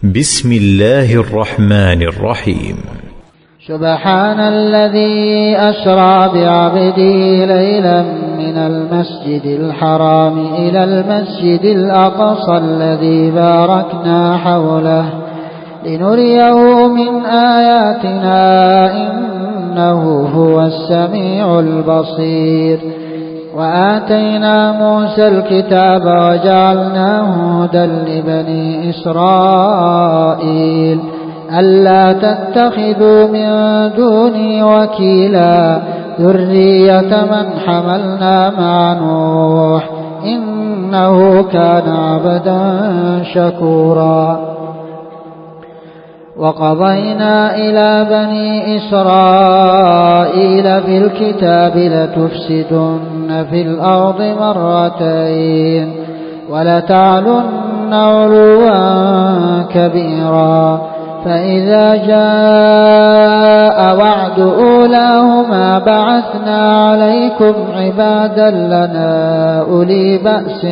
بسم الله الرحمن الرحيم. سبحان الذي أسرى بعبده ليلا من المسجد الحرام إلى المسجد الأقصى الذي باركنا حوله لنريه من آياتنا إنه هو السميع البصير. وآتينا موسى الكتاب وجعلناه هدى لبني إسرائيل ألا تتخذوا من دوني وكيلا ذرية من حملنا مع نوح إنه كان عبدا شكورا. وقضينا إلى بني إسرائيل في الكتاب لتفسدن في الأرض مرتين ولتعلن علوا كبيرا فإذا جاء وعد أولاهما بعثنا عليكم عبادا لنا أولي بأس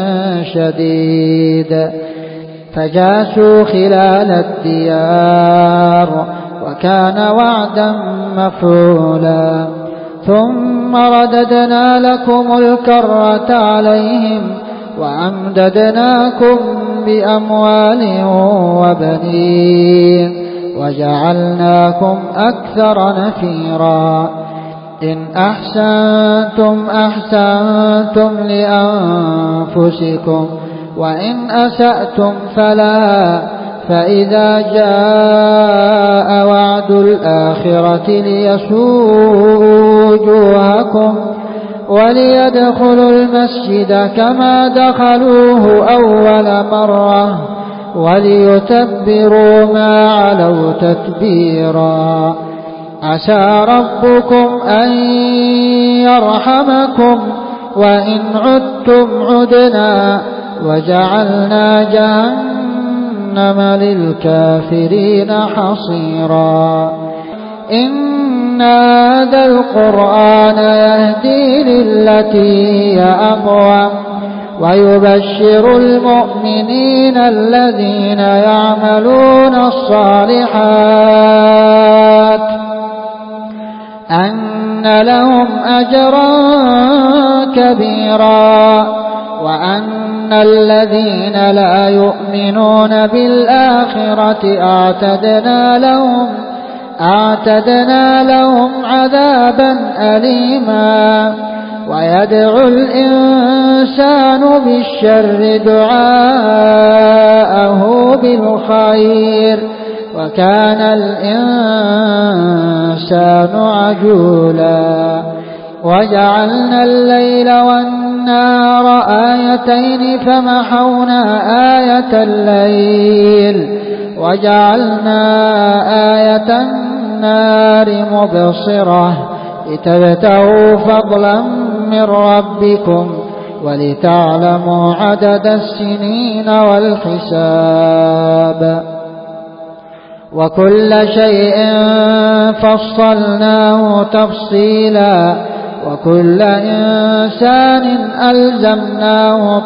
شديد فجاسوا خلال الديار وكان وعدا مفعولا. ثم رددنا لكم الكرة عليهم وأمددناكم بأموال وبنين وجعلناكم أكثر نفيرا. إن أحسنتم أحسنتم لأنفسكم وإن أسأتم فلا فإذا جاء وعد الآخرة ليسوءوا وجوهكم وليدخلوا المسجد كما دخلوه أول مرة وليتبروا ما علوا تتبيرا. عسى ربكم أن يرحمكم وإن عدتم عدنا وجعلنا جهنم للكافرين حصيرا. إن هذا القرآن يهدي للتي هي أقوم ويبشر المؤمنين الذين يعملون الصالحات أن لهم أجرا كبيرا وأن الذين لا يؤمنون بالآخرة أعتدنا لهم عذابا أليما. ويدعو الإنسان بالشر دعاءه بالخير وكان الإنسان عجولا. وجعلنا الليل والنهار آيتين فمحونا آية الليل وجعلنا آية النار مبصرة لتبتغوا فضلا من ربكم ولتعلموا عدد السنين والحساب. وكل شيء فصلناه تفصيلا وكل إنسان ألزمناه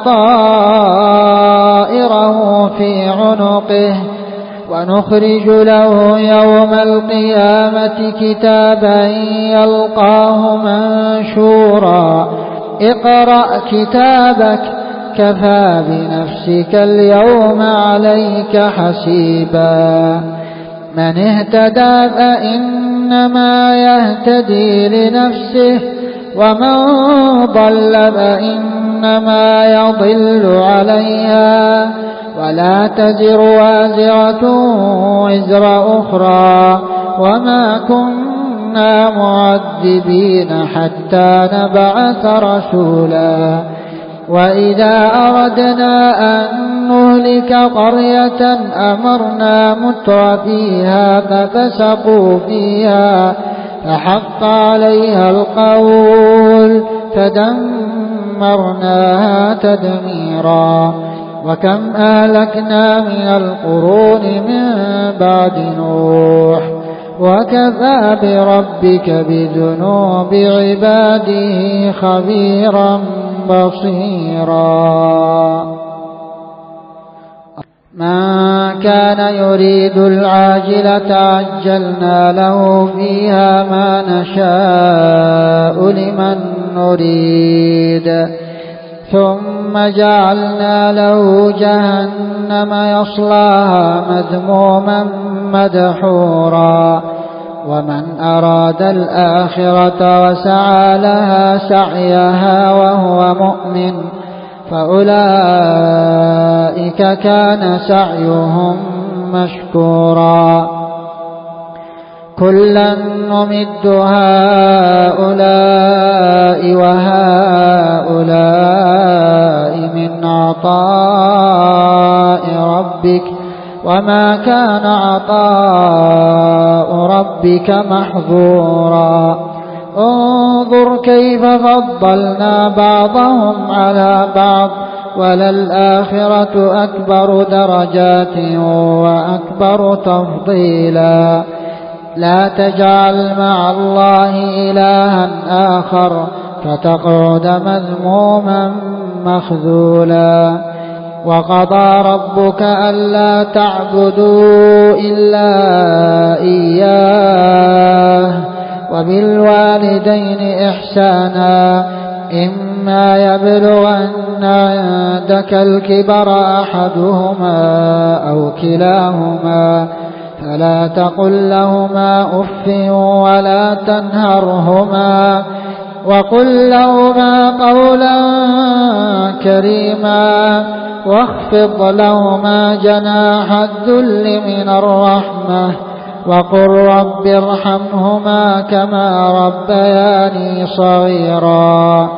طائره في عنقه ونخرج له يوم القيامة كتابا يلقاه منشورا. اقرأ كتابك كفى بنفسك اليوم عليك حسيبا. من اهتدى فإنما يهتدي لنفسه ومن ضل فإنما يضل عليها ولا تزر وازرة وزر أخرى وما كنا معذبين حتى نبعث رسولا. وإذا أردنا أن نهلك قرية أمرنا مترفيها ففسقوا فيها فحق عليها القول فدمرناها تدميرا. وكم أهلكنا من القرون من بعد نوح وكفى بربك بذنوب عباده خبيرا بصيرا. من كان يريد العاجلة عجلنا له فيها ما نشاء لمن نريد ثم جعلنا له جهنم يصلاها مذموما مدحورا ومن أراد الآخرة وسعى لها سعيها وهو مؤمن فأولئك كان سعيهم مشكورا كلا نمد هؤلاء وهؤلاء من عطاء ربك وما كان عطاء ربك محظورا انظر كيف فضلنا بعضهم على بعض وللآخرة أكبر درجات وأكبر تفضيلا لا تجعل مع الله إلها آخر فتقعد مذموما مخذولا وقضى ربك ألا تعبدوا إلا إياه وبالوالدين إحسانا إما يبلغن عندك الكبر أحدهما أو كلاهما فلا تقل لهما أف ولا تنهرهما وقل لهما قولا كريما واخفض لهما جناح الذل من الرحمة وقل رب ارحمهما كما ربياني صغيرا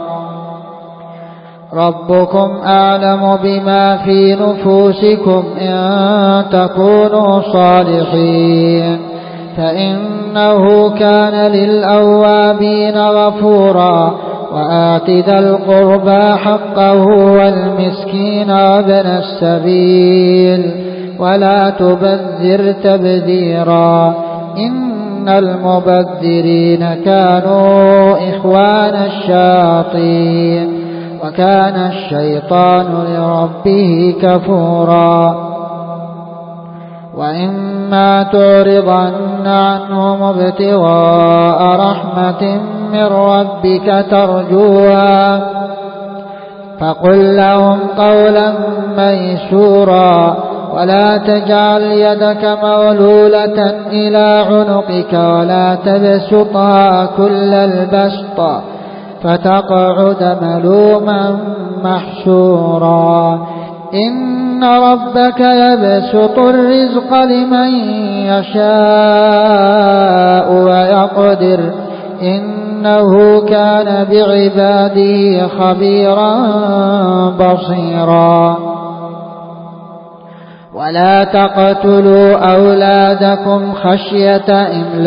ربكم أعلم بما في نفوسكم إن تكونوا صالحين فإنه كان للأوابين غفورا وآت ذا القربى حقه والمسكين وابن السبيل ولا تبذر تبذيرا إن المبذرين كانوا إخوان الشياطين وكان الشيطان لربه كفورا وإما تعرضن عنهم ابتغاء رحمة من ربك ترجوها فقل لهم قولا ميسورا ولا تجعل يدك مغلولة إلى عنقك ولا تبسطها كل البسط فتقعد ملوما محسورا إن ربك يبسط الرزق لمن يشاء ويقدر إنه كان بعباده خبيرا بصيرا ولا تقتلوا أولادكم خشية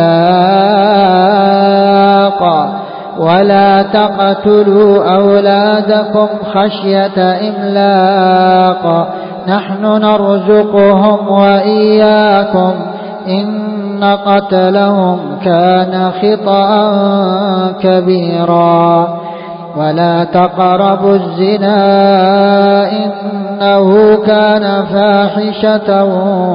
إملاق ولا تقتلوا أولادكم خشية إملاق نحن نرزقهم وإياكم إن قتلهم كان خطأ كبيرا ولا تقربوا الزنا إنه كان فاحشة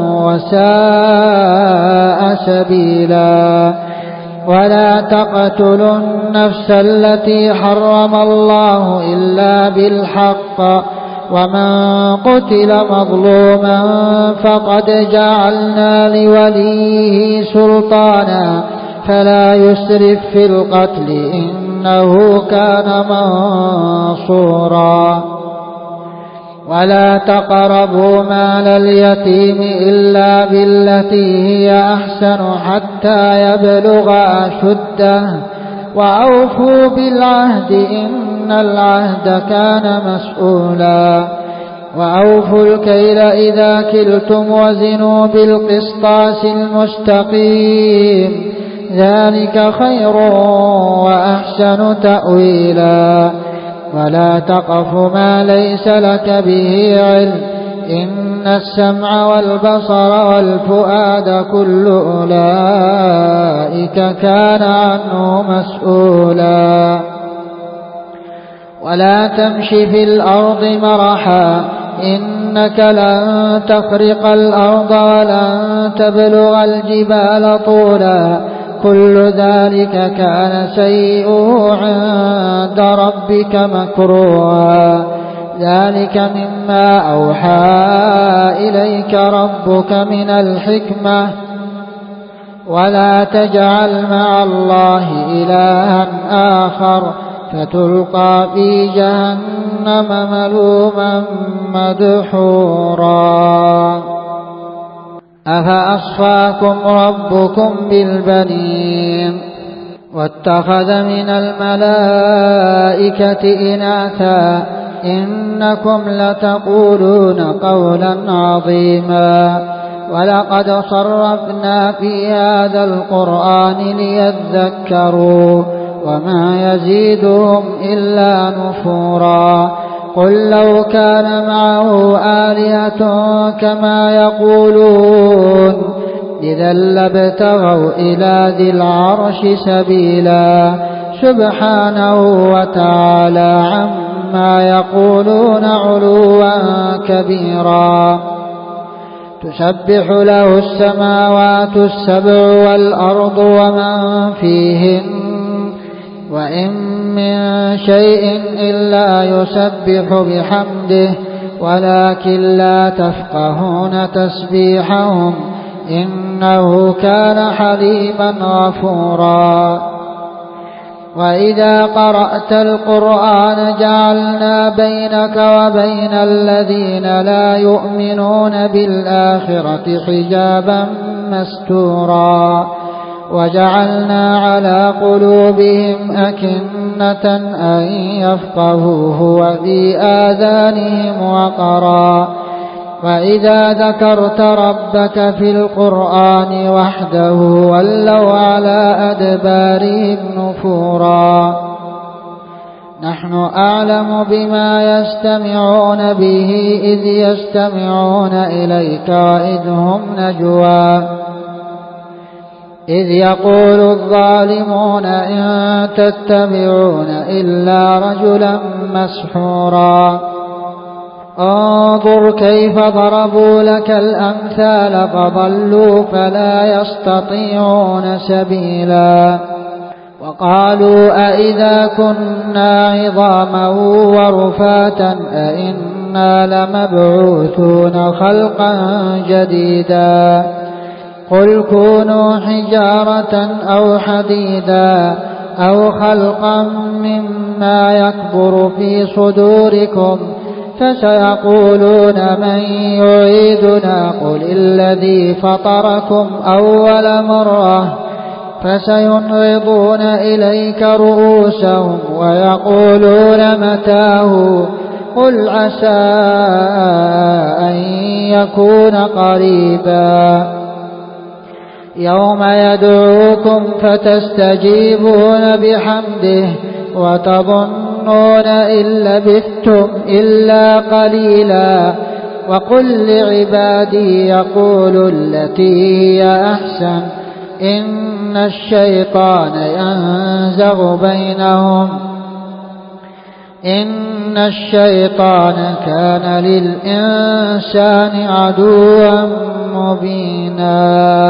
وساء سبيلا ولا تقتلوا النفس التي حرم الله إلا بالحق ومن قتل مظلوما فقد جعلنا لوليه سلطانا فلا يسرف في القتل إنه كان منصورا ولا تقربوا مال اليتيم إلا بالتي هي أحسن حتى يبلغ أشده وأوفوا بالعهد إن العهد كان مسؤولا وأوفوا الكيل إذا كلتم وزنوا بالقسطاس المستقيم ذلك خير وأحسن تأويلا ولا تقف ما ليس لك به علم إن السمع والبصر والفؤاد كل أولئك كان عنه مسؤولا ولا تمش في الأرض مرحا إنك لن تخرق الأرض ولن تبلغ الجبال طولا كل ذلك كان سيئه عند ربك مكروها ذلك مما أوحى إليك ربك من الحكمة ولا تجعل مع الله إلها آخر فتلقى في جهنم ملوما مدحورا أفأصفاكم ربكم بالبنين واتخذ من الملائكة إناثا إنكم لتقولون قولا عظيما ولقد صرفنا في هذا القرآن ليذكروا وما يزيدهم إلا نفورا قل لو كان معه آلهة كما يقولون إذا لابتغوا إلى ذي العرش سبيلا سبحانه وتعالى عما يقولون علوا كبيرا تسبح له السماوات السبع والأرض ومن فيهن وإن من شيء إلا يسبح بحمده ولكن لا تفقهون تسبيحهم إنه كان حليما غفورا وإذا قرأت القرآن جعلنا بينك وبين الذين لا يؤمنون بالآخرة حجابا مستورا وجعلنا على قلوبهم أكنة أن يفقهوه وفي آذانهم وقرا وإذا ذكرت ربك في القرآن وحده ولوا على أدبارهم نفورا نحن أعلم بما يستمعون به إذ يستمعون إليك وإذ هم نجوى إذ يقول الظالمون إن تتبعون إلا رجلا مسحورا انظر كيف ضربوا لك الأمثال فضلوا فلا يستطيعون سبيلا وقالوا أئذا كنا عظاما ورفاتا أئنا لمبعوثون خلقا جديدا قل كونوا حجارة أو حديدا أو خلقا مما يكبر في صدوركم فسيقولون من يعيدنا قل الذي فطركم أول مرة فسينغضون إليك رؤوسهم ويقولون متاه قل عسى أن يكون قريبا يوم يدعوكم فتستجيبون بحمده وتظنون إن لبثتم إلا قليلا وقل لعبادي يقولوا التي هي أحسن إن الشيطان ينزغ بينهم إن الشيطان كان للإنسان عدوا مبينا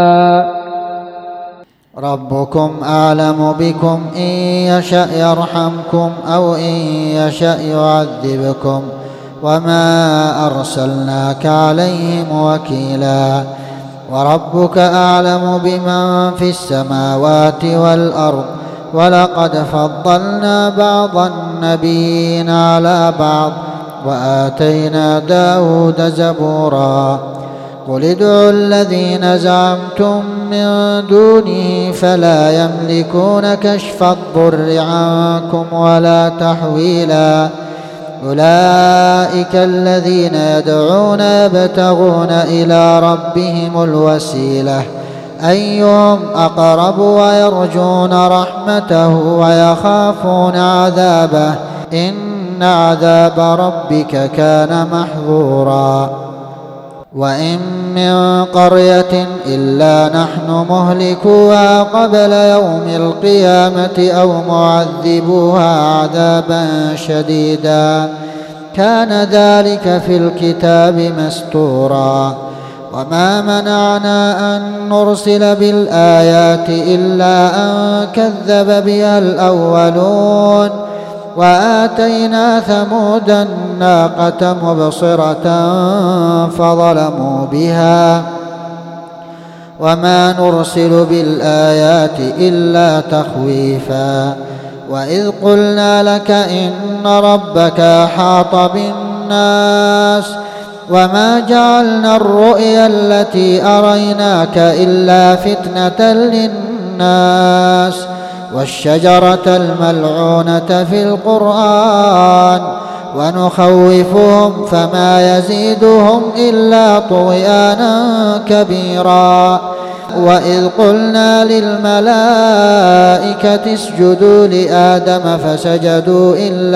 ربكم أعلم بكم إن يشأ يرحمكم أو إن يشأ يعذبكم وما أرسلناك عليهم وكيلا وربك أعلم بمن في السماوات والأرض ولقد فضلنا بعض النبيين على بعض وآتينا داود زبورا قل ادعوا الذين زعمتم من دونه فلا يملكون كشف الضر عنكم ولا تحويلا أولئك الذين يدعون يبتغون إلى ربهم الوسيلة أيهم أقرب ويرجون رحمته ويخافون عذابه إن عذاب ربك كان محظورا وإن من قرية إلا نحن مهلكوها قبل يوم القيامة أو معذبوها عذابا شديدا كان ذلك في الكتاب مستورا. وما منعنا أن نرسل بالآيات إلا أن كذب بها الأولون. وآتينا ثمود الناقة مبصرة فظلموا بها. وما نرسل بالآيات إلا تخويفا. وإذ قلنا لك إن ربك أحاط بالناس وما جعلنا الرؤيا التي أريناك إلا فتنة للناس والشجرة الملعونة في القرآن ونخوفهم فما يزيدهم إلا طغيانا كبيرا. وإذ قلنا للملائكة اسجدوا لآدم فسجدوا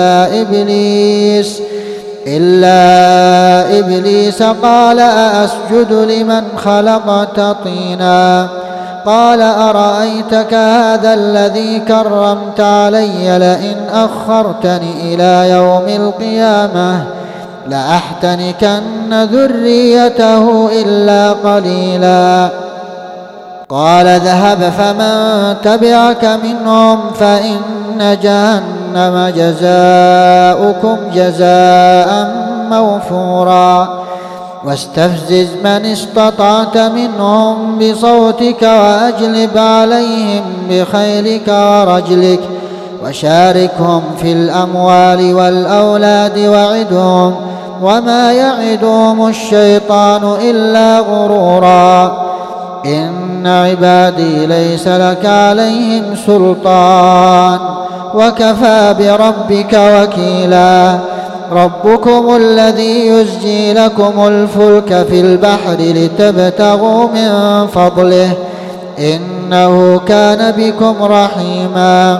إلا إبليس قال أأسجد لمن خلقت طينا قال أرأيتك هذا الذي كرمت علي لئن أخرتني إلى يوم القيامة لأحتنكن ذريته إلا قليلا. قال اذهب فمن تبعك منهم فإن جهنم جزاؤكم جزاء موفورا. واستفزز من استطعت منهم بصوتك وأجلب عليهم بخيلك ورجلك وشاركهم في الأموال والأولاد وعدهم وما يعدهم الشيطان إلا غرورا. إن عبادي ليس لك عليهم سلطان وكفى بربك وكيلا. ربكم الذي يزجي لكم الفلك في البحر لتبتغوا من فضله إنه كان بكم رحيما.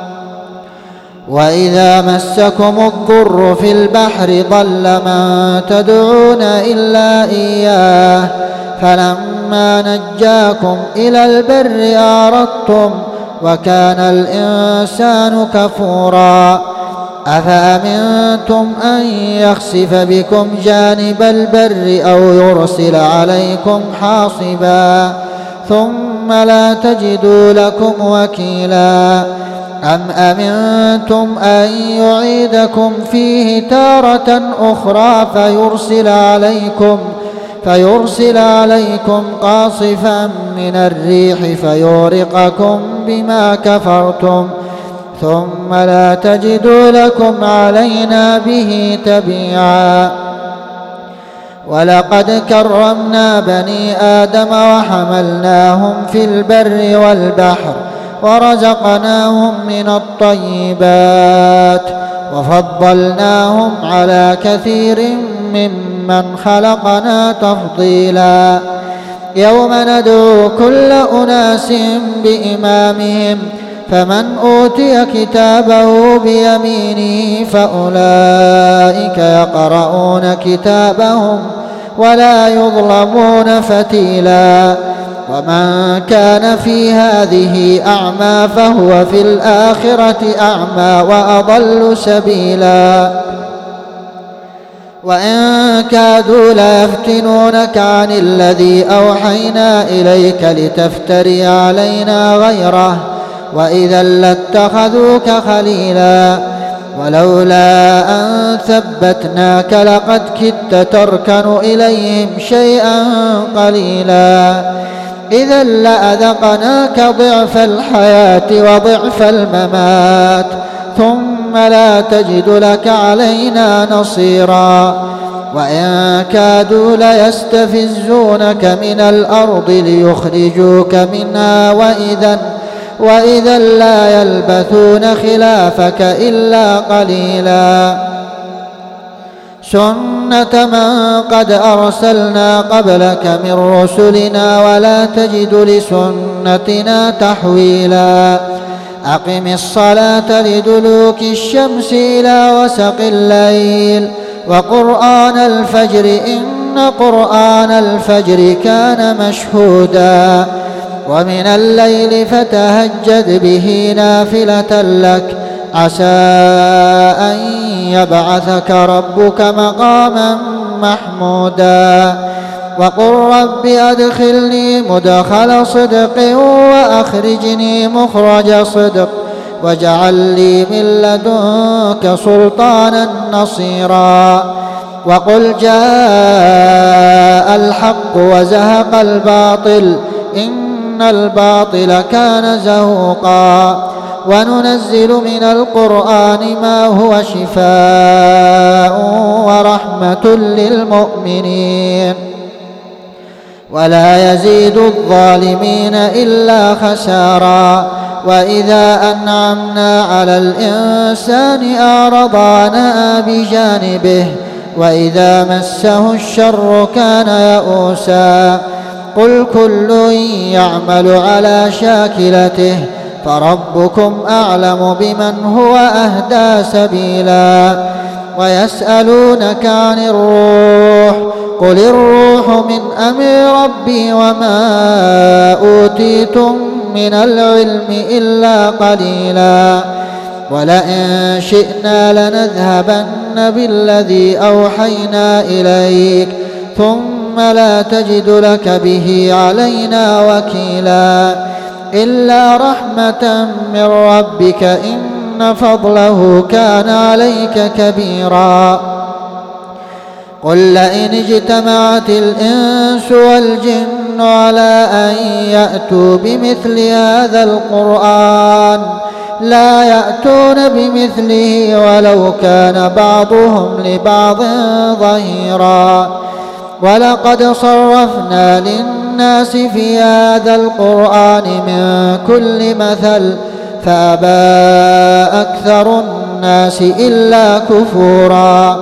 وإذا مسكم الضر في البحر ضل من تدعون إلا إياه فلما نجاكم إلى البر أعرضتم وكان الإنسان كفورا. أفأمنتم أن يخسف بكم جانب البر أو يرسل عليكم حاصبا ثم لا تجدوا لكم وكيلا. أم أمنتم أن يعيدكم فيه تارة أخرى فيرسل عليكم قاصفا من الريح فيورقكم بما كفرتم ثم لا تجدوا لكم علينا به تبيعا. ولقد كرمنا بني آدم وحملناهم في البر والبحر ورزقناهم من الطيبات وفضلناهم على كثير ممن خلقنا تفضيلا. يوم ندعو كل أناس بإمامهم فمن أوتي كتابه بيمينه فأولئك يقرؤون كتابهم ولا يظلمون فتيلا. ومن كان في هذه أعمى فهو في الآخرة أعمى وأضل سبيلا. وإن كادوا ليفتنونك عن الذي أوحينا إليك لتفتري علينا غيره وإذا لاتخذوك خليلا. ولولا أن ثبتناك لقد كدت تركن إليهم شيئا قليلا. إذا لأذقناك ضعف الحياة وضعف الممات ثم لا تجد لك علينا نصيرا. وإن كادوا ليستفزونك من الأرض ليخرجوك منها وإذا لا يلبثون خلافك إلا قليلا. سنة من قد أرسلنا قبلك من رسلنا ولا تجد لسنتنا تحويلا. أقم الصلاة لدلوك الشمس إلى وسق الليل وقرآن الفجر إن قرآن الفجر كان مشهودا. ومن الليل فتهجد به نافلة لك عسى أن يبعثك ربك مقاما محمودا وقل رب أدخلني مدخل صدق وأخرجني مخرج صدق واجعل لي من لدنك سلطانا نصيرا وقل جاء الحق وزهق الباطل إن الباطل كان زهوقا وننزل من القرآن ما هو شفاء ورحمة للمؤمنين ولا يزيد الظالمين إلا خسارا وإذا أنعمنا على الإنسان أعرض عنها بجانبه وإذا مسه الشر كان يئوسا قل كل يعمل على شاكلته فربكم أعلم بمن هو أهدى سبيلا ويسألونك عن الروح قل الروح من أمر ربي وما أوتيتم من العلم إلا قليلا ولئن شئنا لنذهبن بالذي أوحينا إليك ثم لا تجد لك به علينا وكيلا إلا رحمة من ربك إن فضله كان عليك كبيرا قل لئن اجتمعت الإنس والجن على أن يأتوا بمثل هذا القرآن لا يأتون بمثله ولو كان بعضهم لبعض ظهيرا ولقد صرفنا للناس في هذا القرآن من كل مثل فأبى أكثر الناس إلا كفورا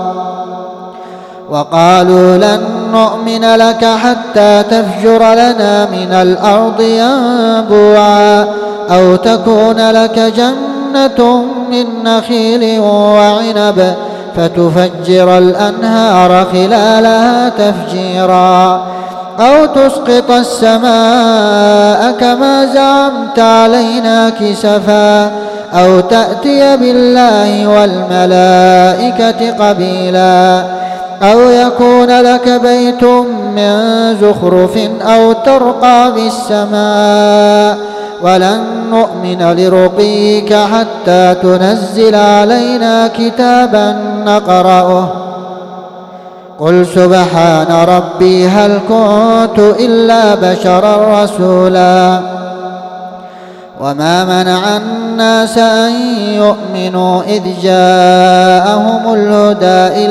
وقالوا لن نؤمن لك حتى تفجر لنا من الأرض ينبوعا أو تكون لك جنة من نخيل وعنب فتفجر الأنهار خلالها تفجيرا أو تسقط السماء كما زعمت علينا كسفا أو تأتي بالله والملائكة قبيلا أو يكون لك بيت من زخرف أو ترقى بالسماء ولن نؤمن لرقيك حتى تنزل علينا كتابا نقرأه قل سبحان ربي هل كنت إلا بشرا رسولا وما منع الناس أن يؤمنوا إذ جاءهم الهدى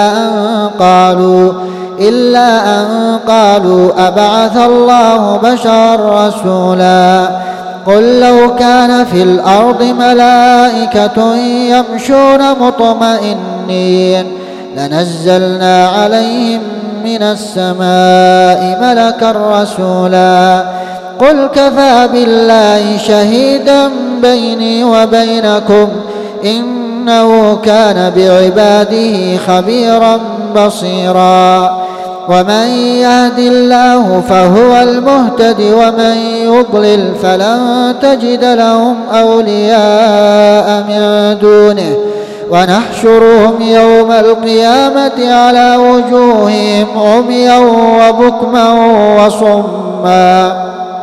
إلا أن قالوا أبعث الله بشرا رسولا قل لو كان في الأرض ملائكة يمشون مطمئنين لنزلنا عليهم من السماء ملكا رسولا قل كفى بالله شهيدا بيني وبينكم إنه كان بعباده خبيرا بصيرا ومن يهد الله فهو المهتد ومن يضلل فلن تجد لهم أولياء من دونه ونحشرهم يوم القيامة على وجوههم عميا وبكما وصما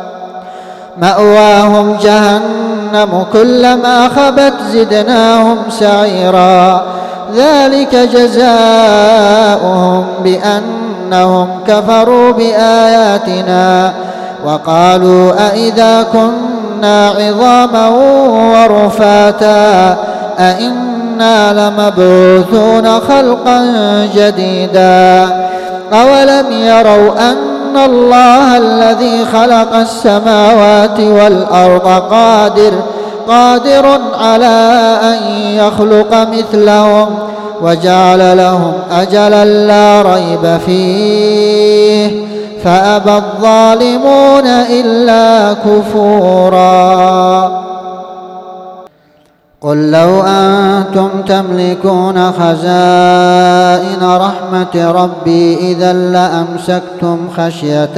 مأواهم جهنم كلما خبت زدناهم سعيرا ذلك جزاؤهم بأنهم كفروا بآياتنا وقالوا أئذا كنا عظاما ورفاتا أئنا لمبعوثون خلقا جديدا أولم يروا أن الله الذي خلق السماوات والأرض قادر على أن يخلق مثلهم وجعل لهم أجلا لا ريب فيه فأبى الظالمون إلا كفورا قل لو أنتم تملكون خزائن رحمة ربي إذا لأمسكتم خشية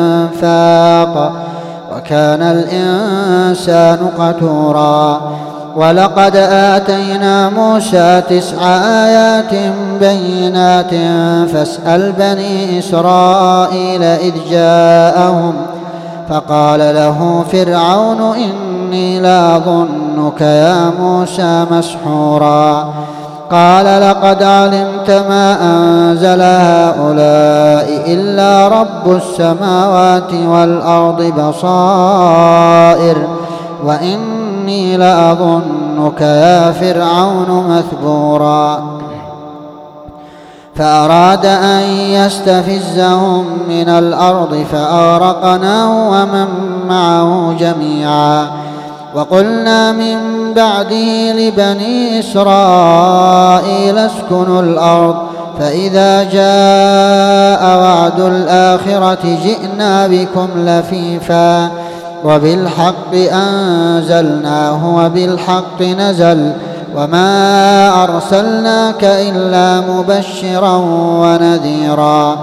الإنفاق وكان الإنسان قتورا ولقد آتينا موسى 9 آيات بينات فاسأل بني إسرائيل إذ جاءهم فقال له فرعون إني لأظنك يا موسى مسحورا قال لقد علمت ما أنزل هؤلاء إلا رب السماوات والأرض بصائر وإني لأظنك يا فرعون مثبورا فأراد أن يستفزهم من الأرض فأغرقناه ومن معه جميعا وقلنا من بعده لبني إسرائيل اسكنوا الأرض فإذا جاء وعد الآخرة جئنا بكم لفيفا وبالحق أنزلناه وبالحق نزل وما أرسلناك إلا مبشرا ونذيرا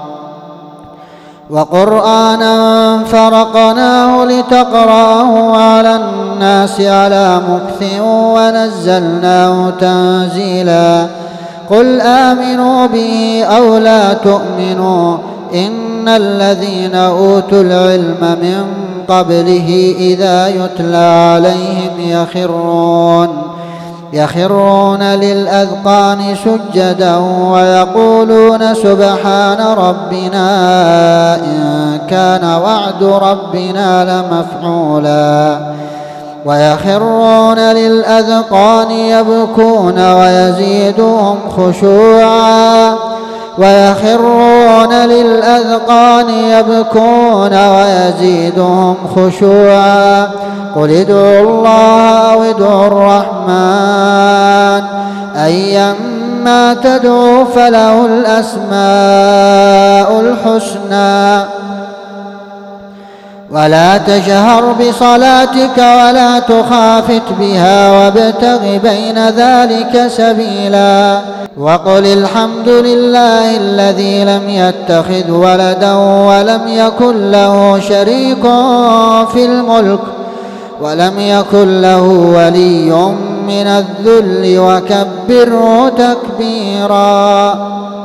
وقرآنا فرقناه لتقرأه على الناس على مكث ونزلناه تنزيلا قل آمنوا به أو لا تؤمنوا إن الذين أوتوا العلم من قبله إذا يتلى عليهم يخرون للأذقان سجدا ويقولون سبحان ربنا إن كان وعد ربنا لمفعولا ويخرون للأذقان يبكون ويزيدهم خشوعا قل ادعوا الله أو ادعوا الرحمن أيما تدعوا فله الأسماء الحسنى ولا تجهر بصلاتك ولا تخافت بها وابتغ بين ذلك سبيلا وقل الحمد لله الذي لم يتخذ ولدا ولم يكن له شريك في الملك ولم يكن له ولي من الذل وكبره تكبيرا.